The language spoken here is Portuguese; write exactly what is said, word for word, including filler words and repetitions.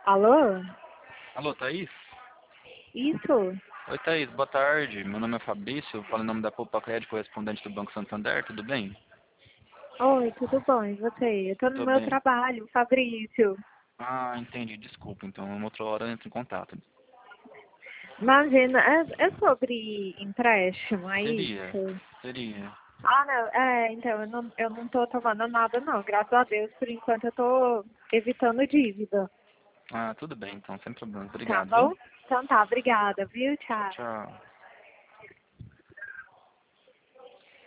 Alô? Alô, Thaís? Isso? Oi, Thaís, boa tarde. Meu nome é Fabrício, eu falo em nome da Poupa Cred, correspondente do Banco Santander, tudo bem? Oi, tudo bom? E você? Eu tô no Tô meu bem. trabalho, Fabrício. Ah, entendi, desculpa, então uma outra hora eu entro em contato. Imagina, é, é sobre empréstimo, é Seria, isso? seria. Ah, não, é, então, eu não, eu não tô tomando nada não, graças a Deus, por enquanto eu tô evitando dívida. Ah, tudo bem então, sem problemas. Tá Obrigado, viu? bom? Então tá, obrigada, viu? Tchau, Tchau. tchau.